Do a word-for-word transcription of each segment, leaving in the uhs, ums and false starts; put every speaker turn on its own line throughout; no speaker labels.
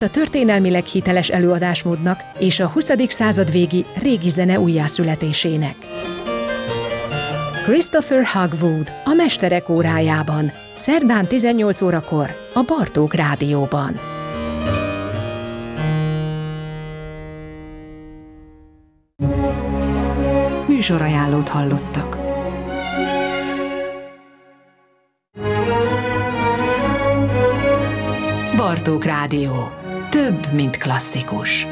a történelmileg hiteles előadásmódnak és a huszadik század végi régi zene újjászületésének. Christopher Hogwood a Mesterek órájában, szerdán tizennyolc órakor a Bartók Rádióban. Műsorajánlót hallottak. Bartók Rádió. Több, mint klasszikus.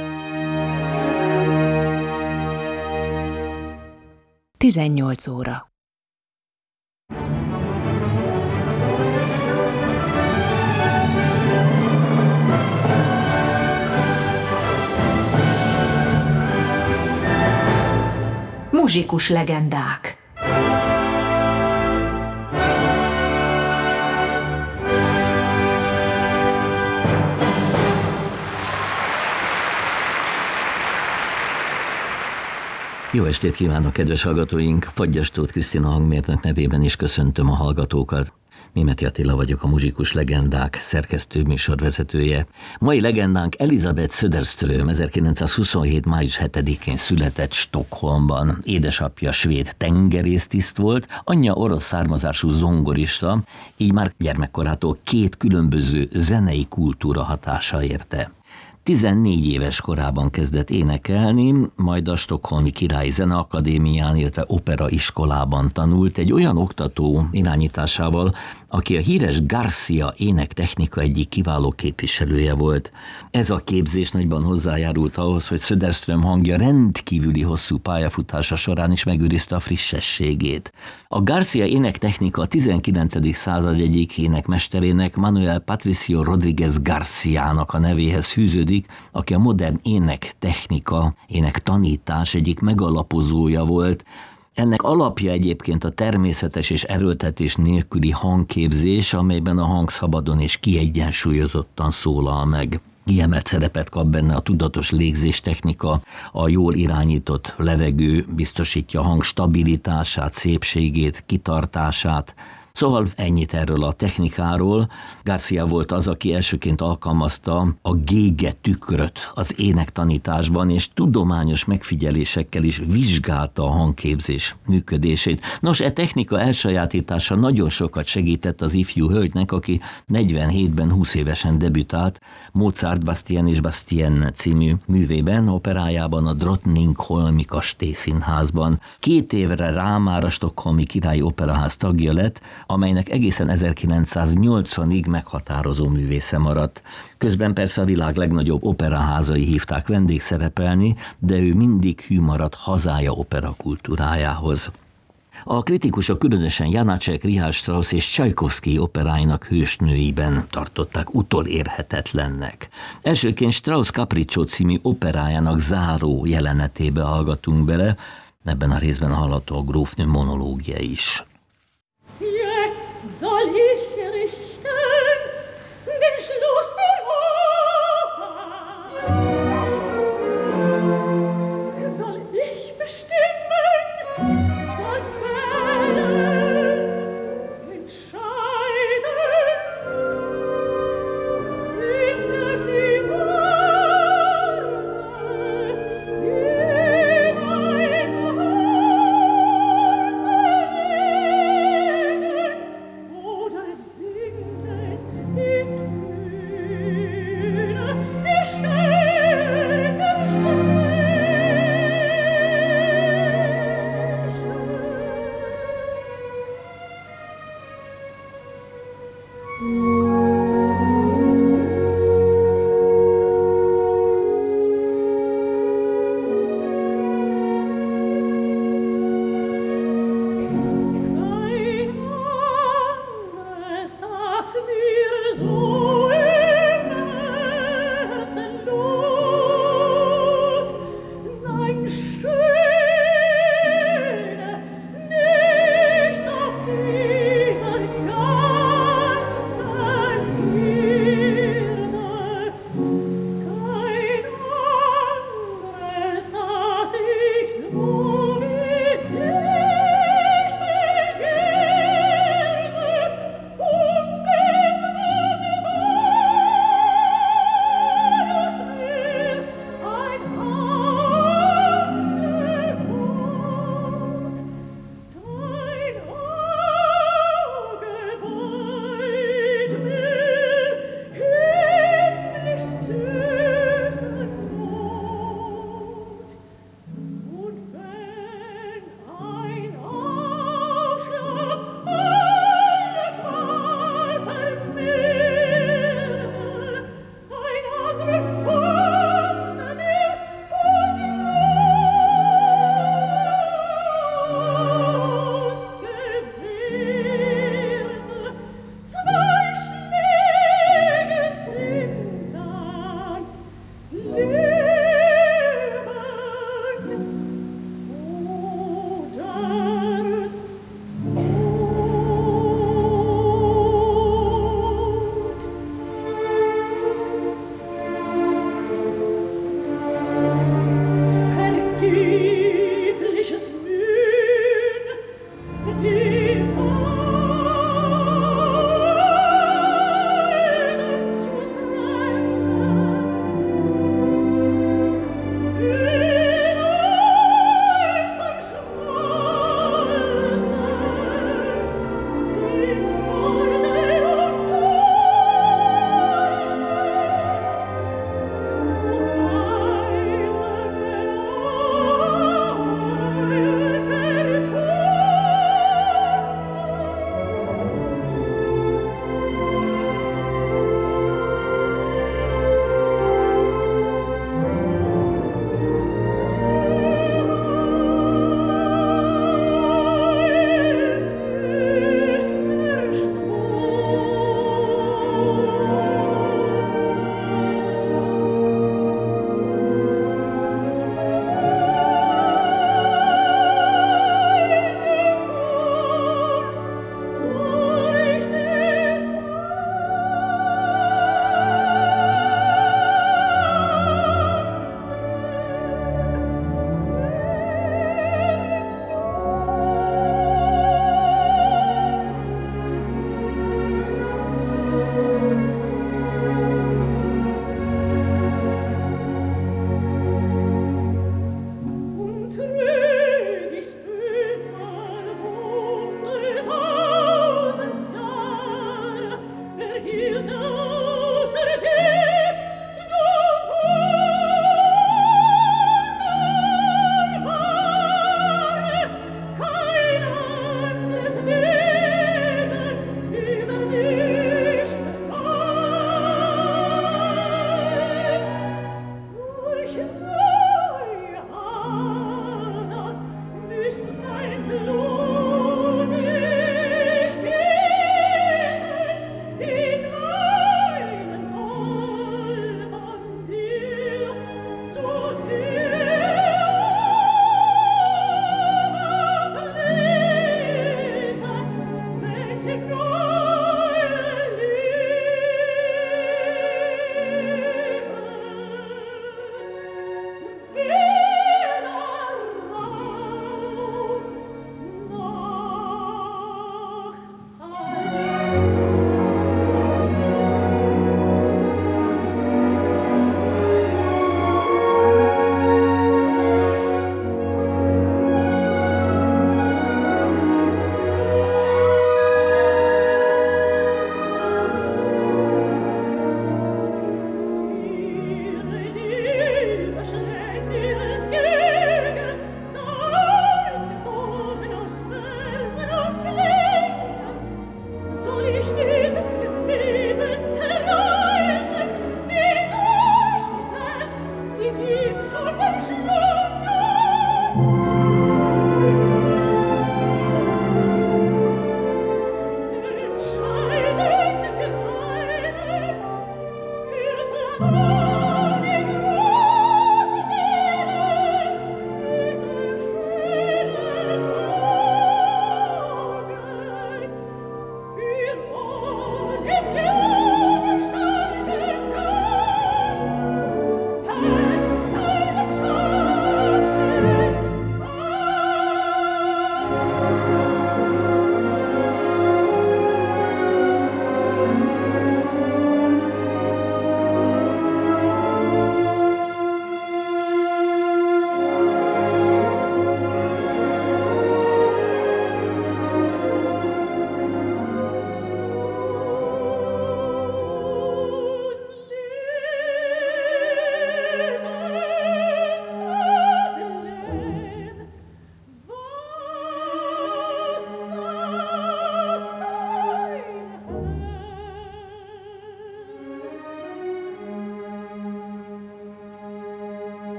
tizennyolc óra. Muzsikus legendák.
Jó estét kívánok, kedves hallgatóink! Fagyas Tóth Krisztina hangmérnök nevében is köszöntöm a hallgatókat. Németi Attila vagyok, a Muzsikus legendák szerkesztő műsorvezetője. Mai legendánk Elisabeth Söderström ezerkilencszázhuszonhét. május hetedikén született Stockholmban. Édesapja svéd tengerésztiszt volt, anyja orosz származású zongorista, így már gyermekkorától két különböző zenei kultúra hatása érte. tizennégy éves korában kezdett énekelni, majd a Stockholmi Királyi Zeneakadémián, illetve operaiskolában tanult egy olyan oktató irányításával, aki a híres Garcia énektechnika egyik kiváló képviselője volt. Ez a képzés nagyban hozzájárult ahhoz, hogy Söderström hangja rendkívüli hosszú pályafutása során is megőrizte a frissességét. A Garcia énektechnika a tizenkilencedik század egyik énekmesterének, Manuel Patricio Rodriguez Garciának a nevéhez fűződik, aki a modern énektechnika, énektanítás egyik megalapozója volt. Ennek alapja egyébként a természetes és erőltetés nélküli hangképzés, amelyben a hang szabadon és kiegyensúlyozottan szólal meg. Kiemelt szerepet kap benne a tudatos légzéstechnika, a jól irányított levegő biztosítja a hang stabilitását, szépségét, kitartását. Szóval ennyit erről a technikáról. Garcia volt az, aki elsőként alkalmazta a gége tükröt az énektanításban, és tudományos megfigyelésekkel is vizsgálta a hangképzés működését. Nos, e technika elsajátítása nagyon sokat segített az ifjú hölgynek, aki negyvenhétben húsz évesen debütált Mozart Bastien és Bastien című művében, operájában, a Drottningholmi kastély színházban. Két évre rá már a Stockholmi Királyi Operaház tagja lett, amelynek egészen ezerkilencszáznyolcvanig meghatározó művésze maradt. Közben persze a világ legnagyobb operaházai hívták vendégszerepelni, de ő mindig hű maradt hazája operakultúrájához. A kritikusok különösen Janácsek, Richard Strauss és Csajkovszky operáinak hősnőiben tartották utolérhetetlennek. Elsőként Strauss Capriccio című operájának záró jelenetébe hallgatunk bele, ebben a részben hallható a grófnő monológia is.
Soll ich richten den Schluss der Oper? Soll ich bestimmen, soll wählen, entscheiden? Sind es die Worte, die mein Herz bewegen?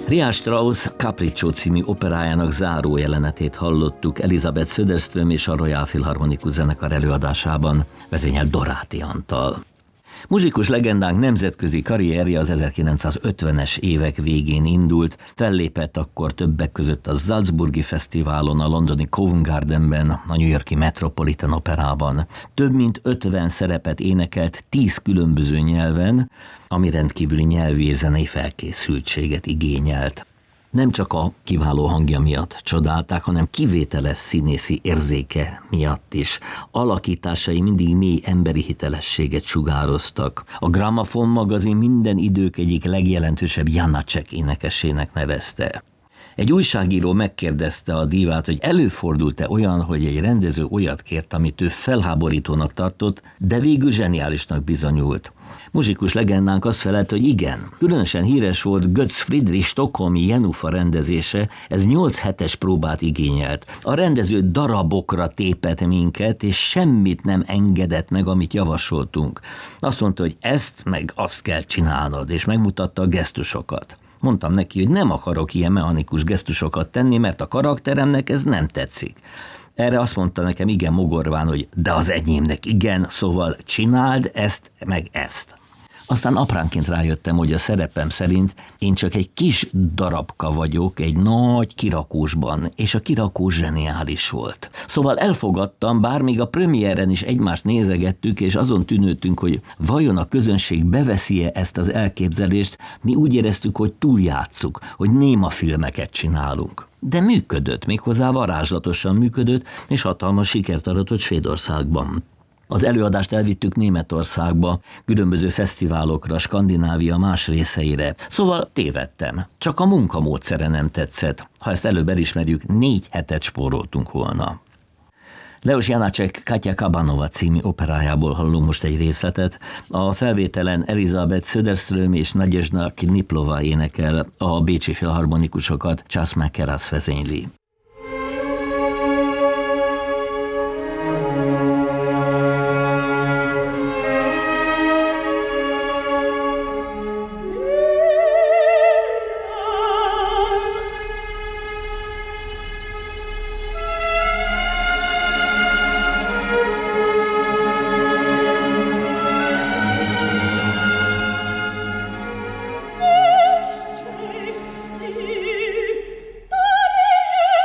Richard Strauss Capriccio című operájának záró jelenetét hallottuk Elisabeth Söderström és a Royal Philharmonikus zenekar előadásában, vezényelt Doráti Antal. Muzsikus legendánk nemzetközi karrierje az ezerkilencszázötvenes évek végén indult, fellépett akkor többek között a Salzburgi Fesztiválon, a londoni Covent Gardenben, a New Yorki Metropolitan Operában. Több mint ötven szerepet énekelt tíz különböző nyelven, ami rendkívüli nyelvi és zenei felkészültséget igényelt. Nem csak a kiváló hangja miatt csodálták, hanem kivételes színészi érzéke miatt is. Alakításai mindig mély emberi hitelességet sugároztak. A Gramophon magazin minden idők egyik legjelentősebb Janácsek énekesének nevezte. Egy újságíró megkérdezte a dívát, hogy előfordult-e olyan, hogy egy rendező olyat kért, amit ő felháborítónak tartott, de végül zseniálisnak bizonyult. Muzsikus legendánk azt felelt, hogy igen. Különösen híres volt Götz Friedrich stockholmi Jenufa rendezése, ez nyolc hetes próbát igényelt. A rendező darabokra tépett minket, és semmit nem engedett meg, amit javasoltunk. Azt mondta, hogy ezt meg azt kell csinálnod, és megmutatta a gesztusokat. Mondtam neki, hogy nem akarok ilyen mechanikus gesztusokat tenni, mert a karakteremnek ez nem tetszik. Erre azt mondta nekem igen mogorván, hogy de az enyémnek igen, szóval csináld ezt, meg ezt. Aztán apránként rájöttem, hogy a szerepem szerint én csak egy kis darabka vagyok egy nagy kirakósban, és a kirakós zseniális volt. Szóval elfogadtam, bár még a premiéren is egymást nézegettük, és azon tűnődtünk, hogy vajon a közönség beveszi-e ezt az elképzelést, mi úgy éreztük, hogy túljátsszuk, hogy néma filmeket csinálunk. De működött, méghozzá varázslatosan működött, és hatalmas sikert aratott Svédországban. Az előadást elvittük Németországba, különböző fesztiválokra, Skandinávia más részeire. Szóval tévedtem. Csak a munkamódszere nem tetszett. Ha ezt előbb elismerjük, négy hetet spóroltunk volna. Leos Janácsek Katya Kabanova című operájából hallunk most egy részletet. A felvételen Elisabeth Söderström és Nadezhda Kniplova énekel, a bécsi filharmonikusokat Charles McCarras vezényli.
Steh still, da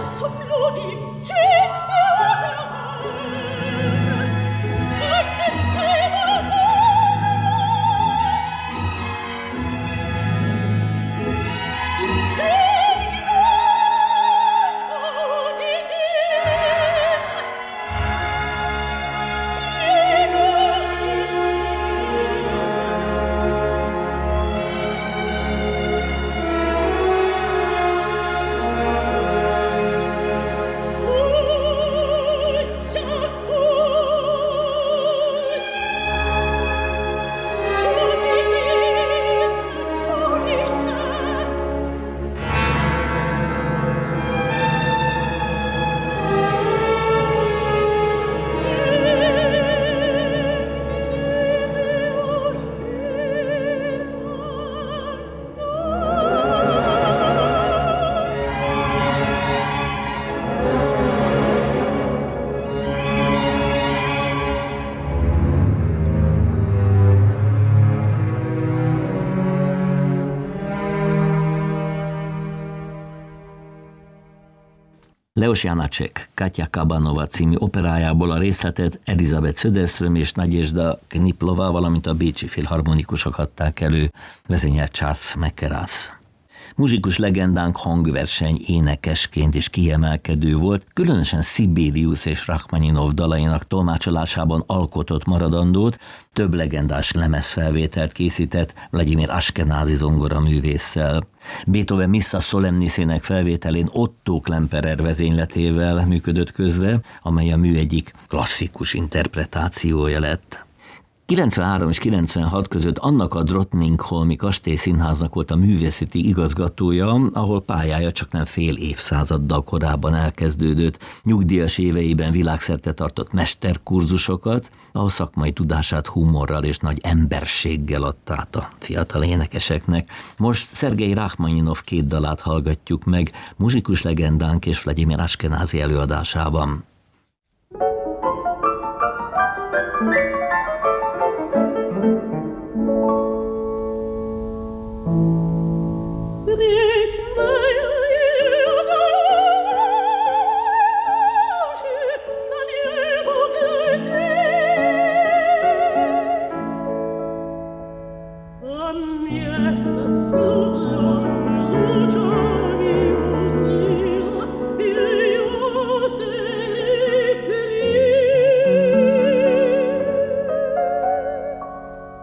Leos Janácsek Katya Kabanova című operájából a részletet Elizabeth Söderström és Nagyezsda Kniplova, valamint a bécsi filharmonikusok adták elő, vezényelt Charles Mackerras. Muzsikus legendánk hangverseny énekesként is kiemelkedő volt, különösen Sibelius és Rachmaninov dalainak tolmácsolásában alkotott maradandót, több legendás lemezfelvételt készített Vladimir Ashkenazi zongoraművésszel. Beethoven Missa Solemnisének felvételén Otto Klemperer vezényletével működött közre, amely a mű egyik klasszikus interpretációja lett. kilencvenhárom és kilencvenhat között annak a Drottningholmi kastélyszínháznak volt a művészeti igazgatója, ahol pályája csak nem fél évszázaddal korábban elkezdődött. Nyugdíjas éveiben világszerte tartott mesterkurzusokat, ahol szakmai tudását humorral és nagy emberséggel adta át a fiatal énekeseknek. Most Szergej Rachmaninov két dalát hallgatjuk meg muzsikus legendánk és Vladimir Ashkenazi előadásában.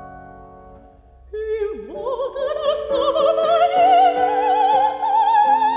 Stop!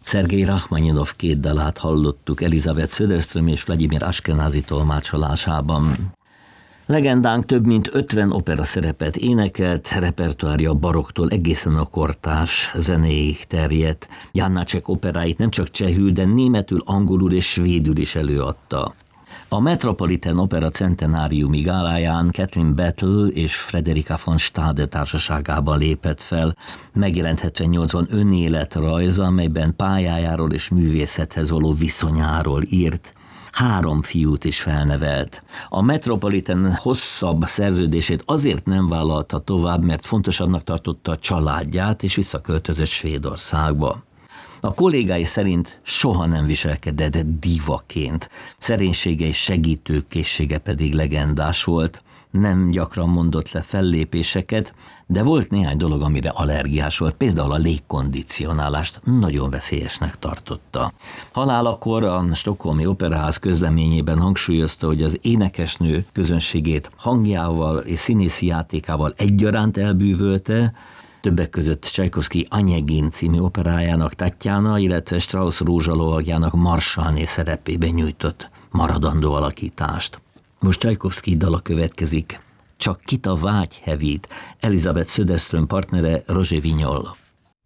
Szergej Rachmaninov két dalát hallottuk Elizabeth Söderström és Vladimir Ashkenazi tolmácsolásában. Legendánk több mint ötven opera szerepet énekelt, repertoárja a baroktól egészen a kortárs zenéig terjedt. Janácsek operáit nem csak csehül, de németül, angolul és svédül is előadta. A Metropolitan Opera centenáriumi gáláján Kathleen Battle és Frederica von Stade társaságában lépett fel, megjelent hetvennyolcban önéletrajza, amelyben pályájáról és művészethez való viszonyáról írt. Három fiút is felnevelt. A Metropolitan hosszabb szerződését azért nem vállalta tovább, mert fontosabbnak tartotta a családját, és visszaköltözött Svédországba. A kollégái szerint soha nem viselkedett divaként, szerénysége és segítőkészsége pedig legendás volt, nem gyakran mondott le fellépéseket, de volt néhány dolog, amire allergiás volt, például a légkondicionálást nagyon veszélyesnek tartotta. Halálakor a Stockholmi Operaház közleményében hangsúlyozta, hogy az énekesnő közönségét hangjával és színészi játékával egyaránt elbűvölte, többek között Csajkovszky Anyegin című operájának Tatjana, illetve Strauss rózsalovagjának Marsalné szerepében nyújtott maradandó alakítást. Most Csajkovszky dala következik. Csak kit a vágy hevít, Elizabeth Söderström partnere Roger Vignol.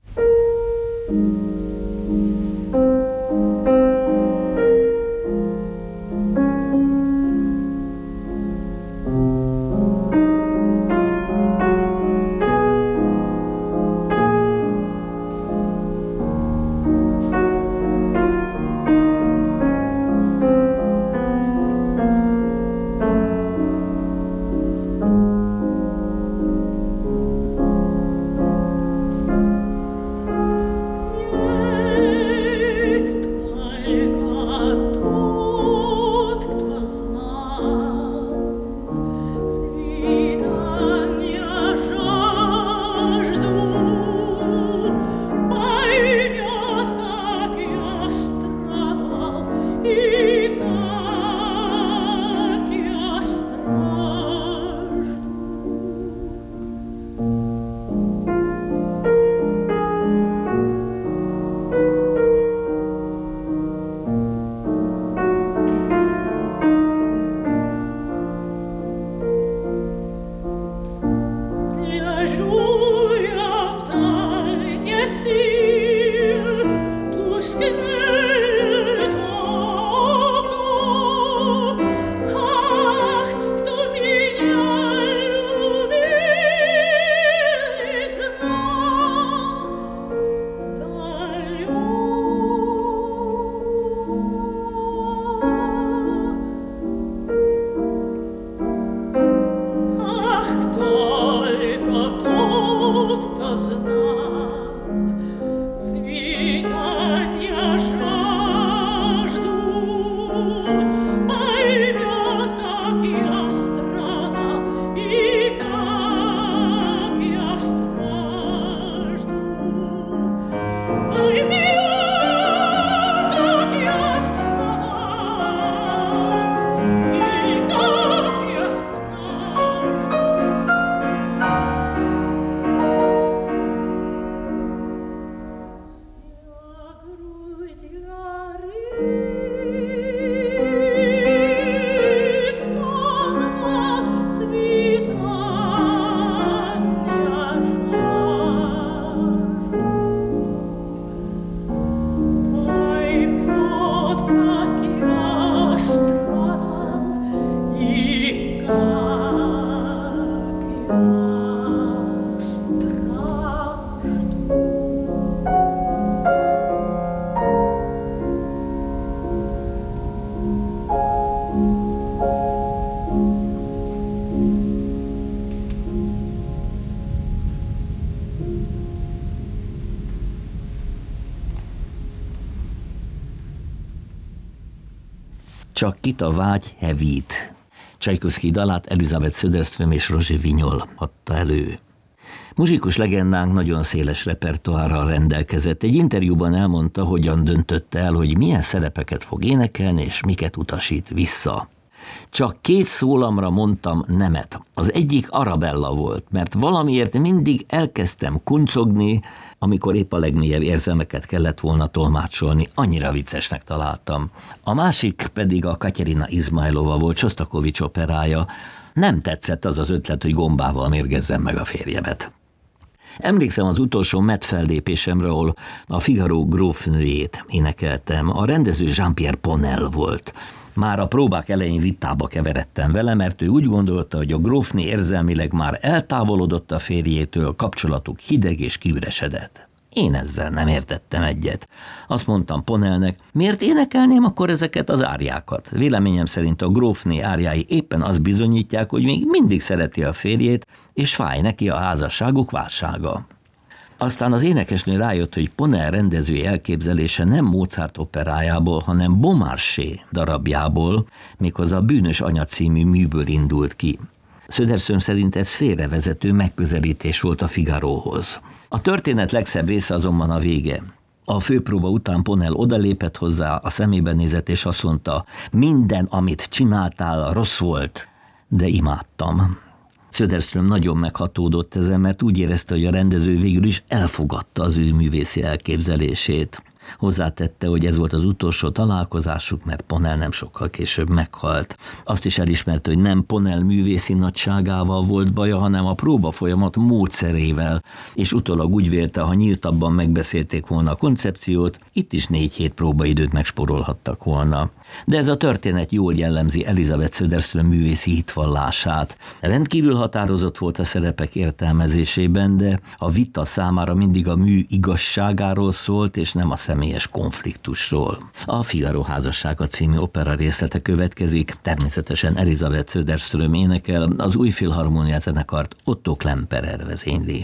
Csak kit a vágy hevít. Csajkovszky dalát Elizabeth Söderström és Roger Vignol adta elő. Muzsikus legendánk nagyon széles repertoárral rendelkezett. Egy interjúban elmondta, hogyan döntött el, hogy milyen szerepeket fog énekelni, és miket utasít vissza. Csak két szólamra mondtam nemet. Az egyik Arabella volt, mert valamiért mindig elkezdtem kuncogni, amikor épp a legmélyebb érzelmeket kellett volna tolmácsolni, annyira viccesnek találtam. A másik pedig a Katerina Izmailova volt, Sostakovics operája. Nem tetszett az az ötlet, hogy gombával mérgezzem meg a férjemet. Emlékszem az utolsó Met fellépésemre, ahol a Figaro grófnőjét énekeltem. A rendező Jean-Pierre Ponel volt. Már a próbák elején vitába keveredtem vele, mert ő úgy gondolta, hogy a grófné érzelmileg már eltávolodott a férjétől, kapcsolatuk hideg és kiüresedett. Én ezzel nem értettem egyet. Azt mondtam Ponelnek, miért énekelném akkor ezeket az áriákat? Véleményem szerint a grófné áriái éppen azt bizonyítják, hogy még mindig szereti a férjét, és fáj neki a házasságuk válsága. Aztán az énekesnő rájött, hogy Ponel rendezői elképzelése nem Mozart operájából, hanem Beaumarchais darabjából, méghozzá a Bűnös anya című műből indult ki. Söderström szerint ez félrevezető megközelítés volt a Figaróhoz. A történet legszebb része azonban a vége. A főpróba után Ponel odalépett hozzá, a szemébe nézett, és azt mondta, minden, amit csináltál, rossz volt, de imádtam. Söderström nagyon meghatódott ezen, mert úgy érezte, hogy a rendező végül is elfogadta az ő művészi elképzelését. Hozzátette, hogy ez volt az utolsó találkozásuk, mert Ponel nem sokkal később meghalt. Azt is elismerte, hogy nem Ponel művészi nagyságával volt baja, hanem a próba folyamat módszerével, és utólag úgy vélte, ha nyíltabban megbeszélték volna a koncepciót, itt is négy hét próbaidőt megspórolhattak volna. De ez a történet jól jellemzi Elisabeth Söderström művészi hitvallását. Rendkívül határozott volt a szerepek értelmezésében, de a vita számára mindig a mű igazságáról szólt, és nem a személyes konfliktusról. A Figaro házassága című opera részlete következik, természetesen Elisabeth Söderström énekel, az új filharmónia zenekart Otto Klemperer vezényli.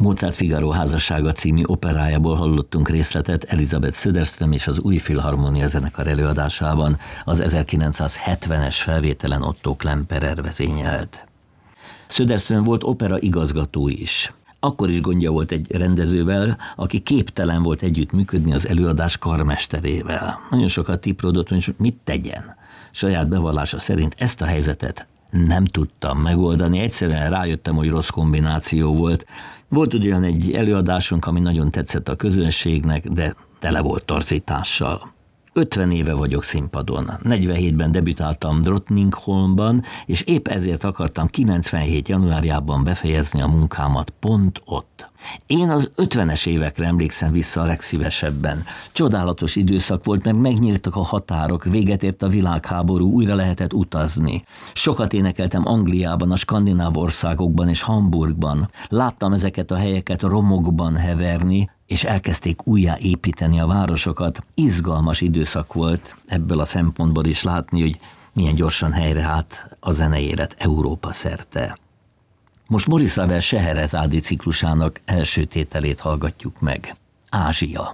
Mozart Figaro házassága című operájából hallottunk részletet Elizabeth Söderström és az Új Filharmónia zenekar előadásában, az ezerkilencszázhetvenes felvételen Otto Klemperer vezényelt. Söderström volt opera igazgató is. Akkor is gondja volt egy rendezővel, aki képtelen volt együttműködni az előadás karmesterével. Nagyon sokat tiprodott, hogy mit tegyen. Saját bevallása szerint ezt a helyzetet nem tudtam megoldani, egyszerűen rájöttem, hogy rossz kombináció volt. Volt ugyan egy előadásunk, ami nagyon tetszett a közönségnek, de tele volt torzítással. ötven éve vagyok színpadon. negyvenhétben debütáltam Drottningholmban, és épp ezért akartam kilencvenhét januárjában befejezni a munkámat pont ott. Én az ötvenes évekre emlékszem vissza a legszívesebben. Csodálatos időszak volt, meg megnyíltak a határok, véget ért a világháború, újra lehetett utazni. Sokat énekeltem Angliában, a skandináv országokban és Hamburgban. Láttam ezeket a helyeket romokban heverni, és elkezdték újjá építeni a városokat. Izgalmas időszak volt ebből a szempontból is látni, hogy milyen gyorsan helyreállt a zeneélet Európa szerte. Most Maurice Ravel Scheherezádi ciklusának első tételét hallgatjuk meg. Ázsia.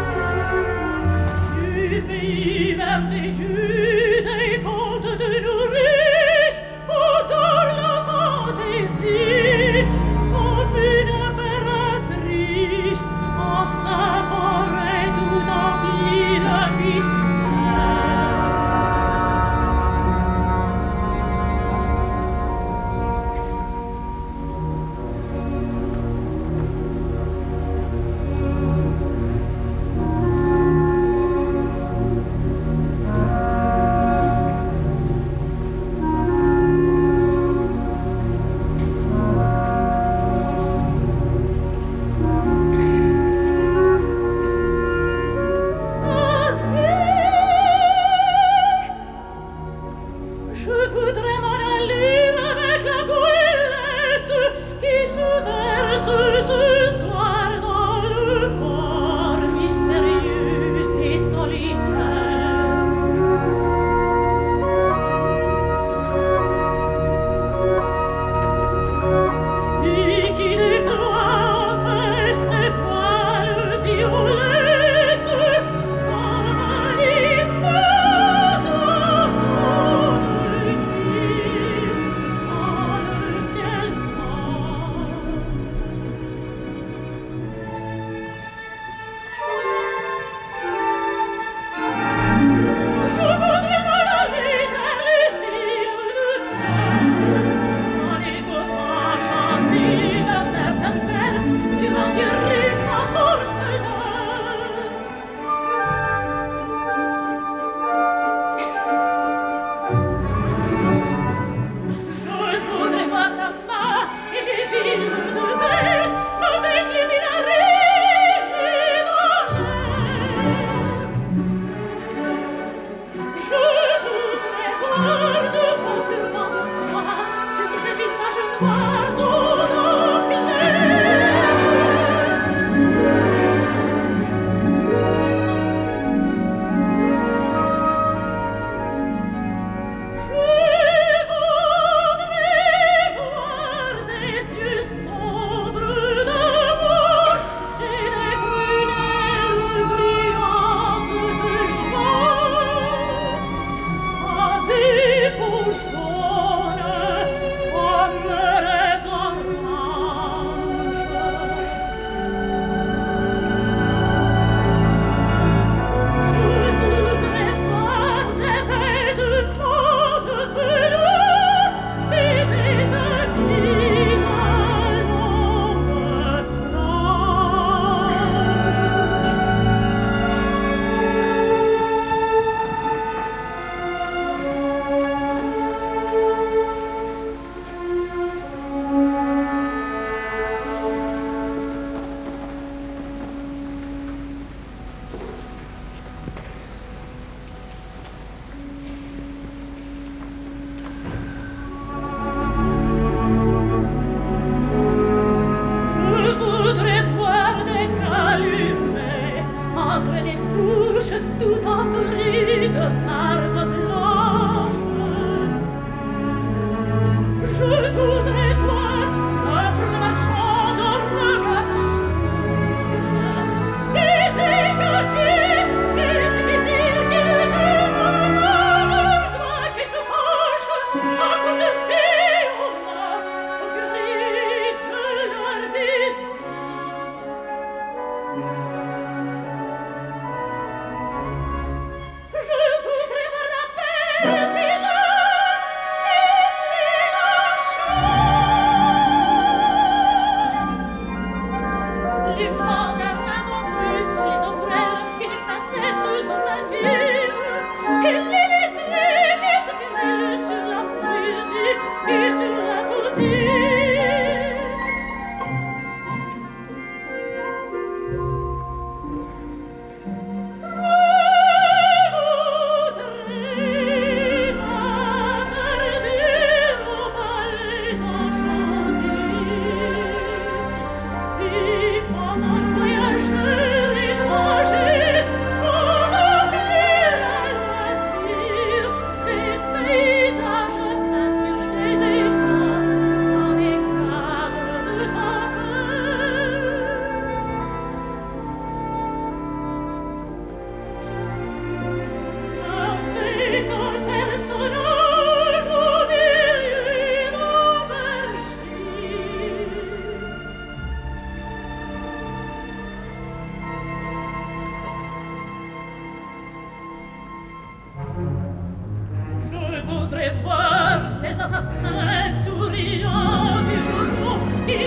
Des jus, des contes de nous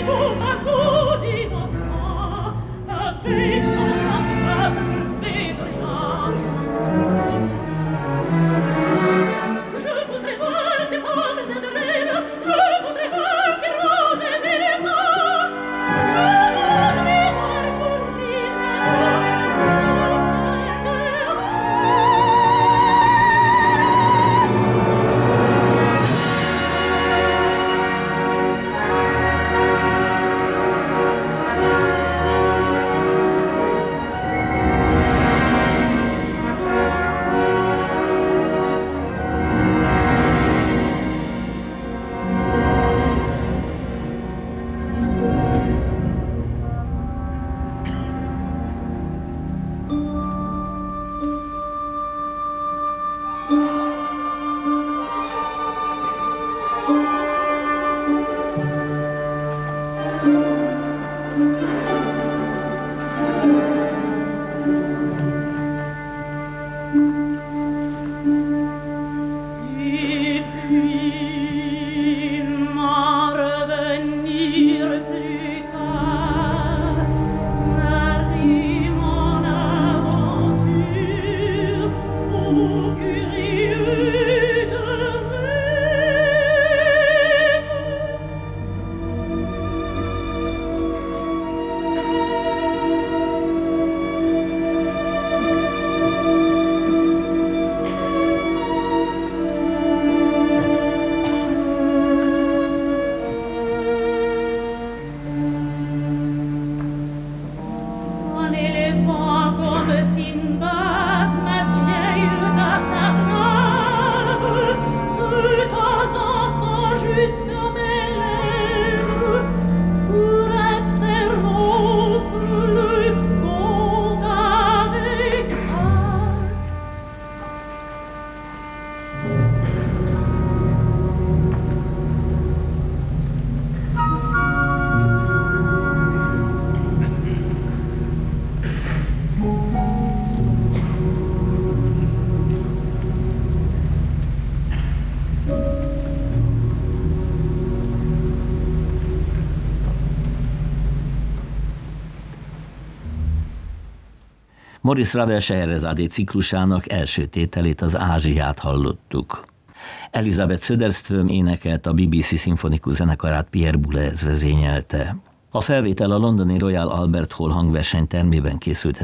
Maurice Ravel Scheherazade ciklusának első tételét, az Ázsiát hallottuk. Elizabeth Söderström énekelt, a bé bé cé szimfonikus zenekarát Pierre Boulez vezényelte. A felvétel a londoni Royal Albert Hall hangversenytermében készült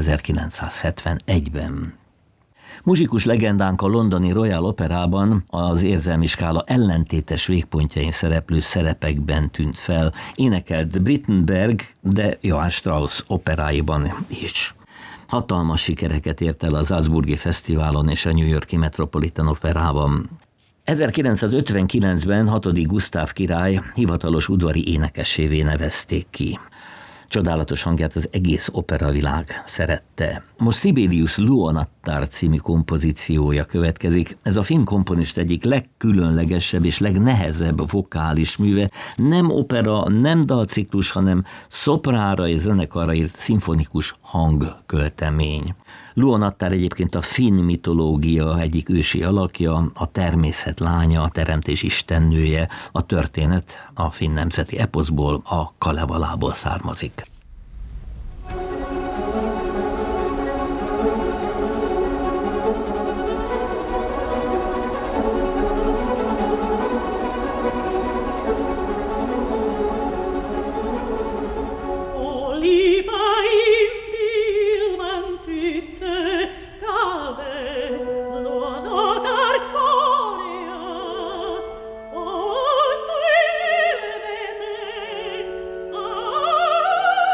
ezerkilencszázhetvenegyben. Muzsikus legendánk a londoni Royal Operában az érzelmi skála ellentétes végpontjain szereplő szerepekben tűnt fel, énekelt Brittenberg, de Johann Strauss operáiban is. Hatalmas sikereket ért el az Salzburgi Fesztiválon és a New York-i Metropolitan Operában. ezerkilencszázötvenkilencben hatodik Gusztáv király hivatalos udvari énekessévé nevezték ki. Csodálatos hangját az egész operavilág szerette. Most Sibelius Luonattar című kompozíciója következik. Ez a finn komponist egyik legkülönlegesebb és legnehezebb vokális műve. Nem opera, nem dalciklus, hanem szoprára és zenekarra írt szimfonikus hangköltemény. Luonattar egyébként a finn mitológia egyik ősi alakja, a természet lánya, a teremtés istennője, a történet a finn nemzeti eposzból, a Kalevalából származik.
Oh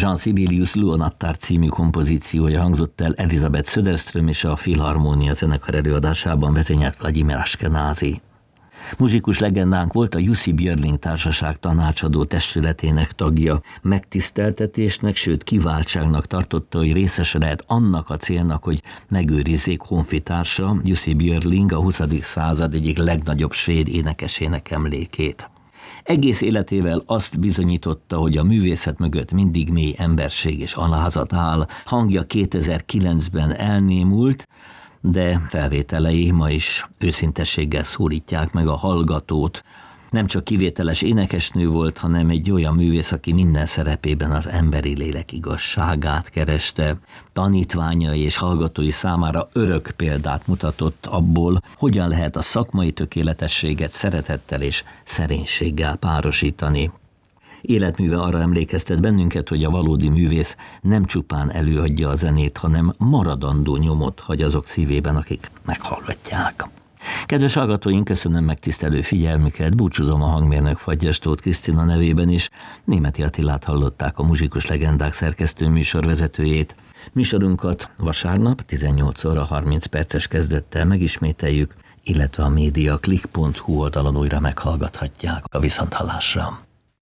Jean Sibelius Luonattár című kompozíciója hangzott el Elizabeth Söderström és a Philharmonia zenekar előadásában, vezényelt Vladimir Ashkenazi. Muzsikus legendánk volt a Jussi Björling Társaság tanácsadó testületének tagja. Megtiszteltetésnek, sőt kiváltságnak tartotta, hogy részese lehet annak a célnak, hogy megőrizzék honfitársa, Jussi Björling, a huszadik század egyik legnagyobb svéd énekesének emlékét. Egész életével azt bizonyította, hogy a művészet mögött mindig mély emberség és alázat áll. Hangja kétezer-kilencben elnémult, de felvételei ma is őszintességgel szólítják meg a hallgatót. Nem csak kivételes énekesnő volt, hanem egy olyan művész, aki minden szerepében az emberi lélek igazságát kereste. Tanítványai és hallgatói számára örök példát mutatott abból, hogyan lehet a szakmai tökéletességet szeretettel és szerénységgel párosítani. Életműve arra emlékeztet bennünket, hogy a valódi művész nem csupán előadja a zenét, hanem maradandó nyomot hagy azok szívében, akik meghallgatják. Kedves hallgatóink, köszönöm megtisztelő figyelmüket, búcsúzom a hangmérnök Fagyas Tóth Krisztina nevében is. Németi Attilát hallották, a Muzsikus Legendák szerkesztő műsorvezetőjét. Műsorunkat vasárnap tizennyolc óra harminc perces kezdettel megismételjük, illetve a mediaclick pont hu oldalon újra meghallgathatják. A viszonthallásra.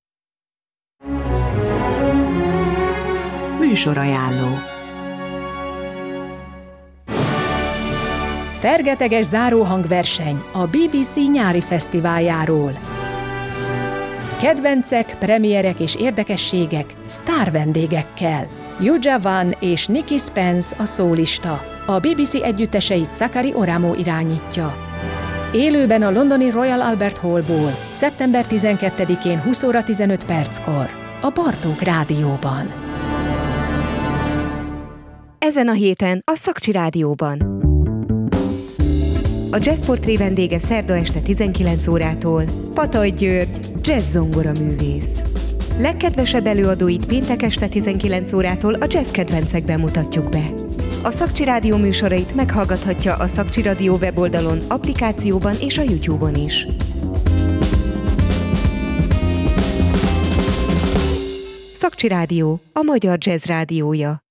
Műsorajánló. Fergeteges záróhangverseny a bé bé cé nyári fesztiváljáról. Kedvencek, premierek és érdekességek sztár vendégekkel. Yuja Van és Nicky Spence a szólista. A bé bé cé együtteseit Sakari Oramo irányítja. Élőben a londoni Royal Albert Hallból, szeptember tizenkettedikén húsz óra tizenöt perckor, a Bartók Rádióban.
Ezen a héten a Szakcsi Rádióban. A Jazz Portré vendége szerda este tizenkilenc órától Pataj György, jazz zongora művész. Legkedvesebb előadóit péntek este tizenkilenc órától a jazz kedvencekben mutatjuk be. A Szakcsi Rádió műsorait meghallgathatja a Szakcsi Rádió weboldalon, applikációban és a YouTube-on is. Szakcsi Rádió, a magyar jazz rádiója.